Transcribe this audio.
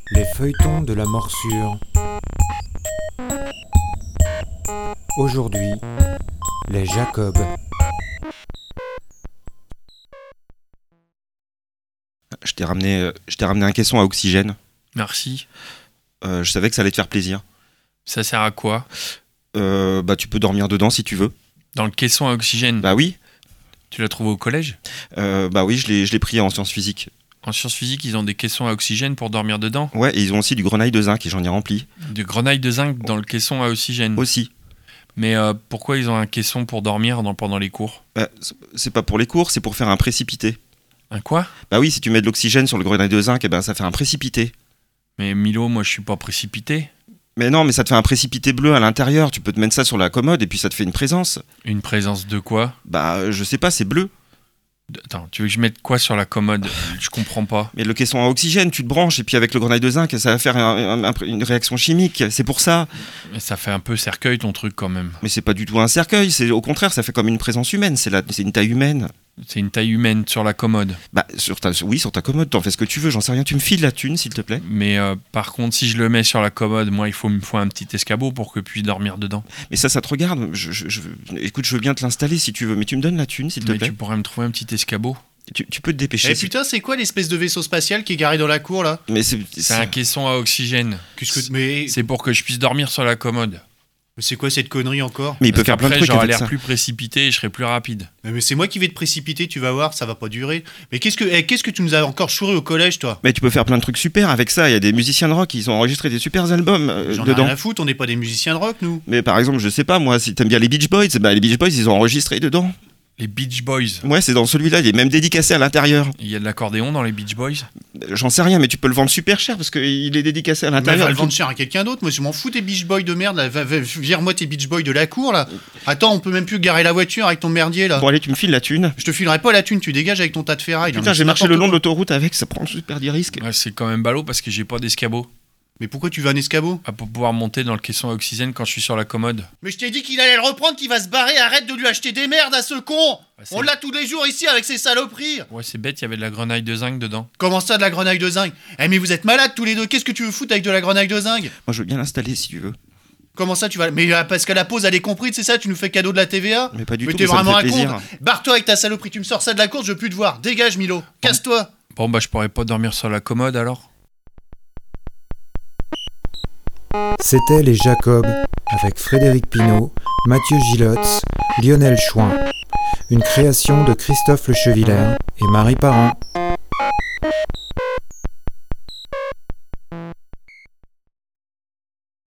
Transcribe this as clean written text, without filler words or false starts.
Les feuilletons de la morsure. Aujourd'hui, les Jacobs. Je t'ai ramené un caisson à oxygène. Merci. Je savais que ça allait te faire plaisir. Ça sert à quoi ? Tu peux dormir dedans si tu veux. Dans le caisson à oxygène ? Bah oui. Tu l'as trouvé au collège ? Oui, je l'ai pris en sciences physiques. En sciences physiques, ils ont des caissons à oxygène pour dormir dedans ? Ouais, et ils ont aussi du grenaille de zinc et j'en ai rempli. Du grenaille de zinc dans le caisson à oxygène ? Aussi. Mais pourquoi ils ont un caisson pour dormir pendant les cours ? C'est pas pour les cours, c'est pour faire un précipité. Un quoi ? Bah oui, si tu mets de l'oxygène sur le grenaille de zinc, ça fait un précipité. Mais Milo, moi je suis pas précipité. Mais non, mais ça te fait un précipité bleu à l'intérieur. Tu peux te mettre ça sur la commode et puis ça te fait une présence. Une présence de quoi ? Je sais pas, c'est bleu. Attends, tu veux que je mette quoi sur la commode ? Je comprends pas. Mais le caisson à oxygène, tu te branches et puis avec le grenaille de zinc, ça va faire une réaction chimique. C'est pour ça. Mais ça fait un peu cercueil ton truc quand même. Mais c'est pas du tout un cercueil. C'est au contraire, ça fait comme une présence humaine. C'est une taille humaine. C'est une taille humaine sur la commode. Sur ta commode, t'en fais ce que tu veux, j'en sais rien. Tu me files la thune, s'il te plaît. Mais par contre, si je le mets sur la commode, moi, il me faut un petit escabeau pour que je puisse dormir dedans. Mais ça te regarde. Écoute, je veux bien te l'installer si tu veux, mais tu me donnes la thune, s'il te plaît. Mais tu pourrais me trouver un petit escabeau. Tu peux te dépêcher. Putain, c'est quoi l'espèce de vaisseau spatial qui est garé dans la cour là ? Mais c'est un caisson à oxygène. Mais c'est pour que je puisse dormir sur la commode. c'est quoi cette connerie encore ? Mais il peut faire plein de trucs j'aurai avec l'air ça. plus précipité et je serai plus rapide. Mais c'est moi qui vais te précipiter, tu vas voir, ça va pas durer. Mais qu'est-ce que tu nous as encore chouré au collège, toi ? Mais tu peux faire plein de trucs super avec ça. Il y a des musiciens de rock, ils ont enregistré des super albums J'en ai dedans. rien à foutre, on n'est pas des musiciens de rock, nous. Mais par exemple, je sais pas, moi, si t'aimes bien les Beach Boys, les Beach Boys, ils ont enregistré dedans. Les Beach Boys. Ouais, c'est dans celui-là, il est même dédicacé à l'intérieur. Il y a de l'accordéon dans les Beach Boys ? J'en sais rien, mais tu peux le vendre super cher parce qu'il est dédicacé à Mais l'intérieur. va le vendre cher à quelqu'un d'autre, moi je m'en fous tes Beach Boys de merde, là. Vire-moi tes Beach Boys de la cour, là. Attends, on peut même plus garer la voiture avec ton merdier, là. Bon, allez, tu me files la thune. Je te filerai pas la thune, tu dégages avec ton tas de ferraille. Putain, j'ai marché le long de l'autoroute avec, ça prend super des risques. Ouais, c'est quand même ballot parce que j'ai pas d'escabeau. Mais pourquoi tu veux un escabeau ? Pour pouvoir monter dans le caisson à oxygène quand je suis sur la commode. Mais je t'ai dit qu'il allait le reprendre, qu'il va se barrer, arrête de lui acheter des merdes à ce con ! On l'a tous les jours ici avec ses saloperies ! Ouais, c'est bête, il y avait de la grenaille de zinc dedans. Comment ça, de la grenaille de zinc ? Mais vous êtes malades tous les deux, qu'est-ce que tu veux foutre avec de la grenaille de zinc ? Moi, je veux bien l'installer si tu veux. Comment ça, tu vas... Mais parce qu'à la pause, elle est comprise, c'est ça ? Tu nous fais cadeau de la TVA ? Mais pas du tout, t'es mais ça me vraiment fait un plaisir. con ! Barre-toi avec ta saloperie, tu me sors ça de la course, je veux plus te voir. Dégage, Milo, casse-toi ! Bon, je pourrais pas dormir sur la commode alors ? C'était les Jacobs avec Frédéric Pinault, Mathieu Gilotz, Lionel Chouin. Une création de Christophe Lechevillers et Marie Parent.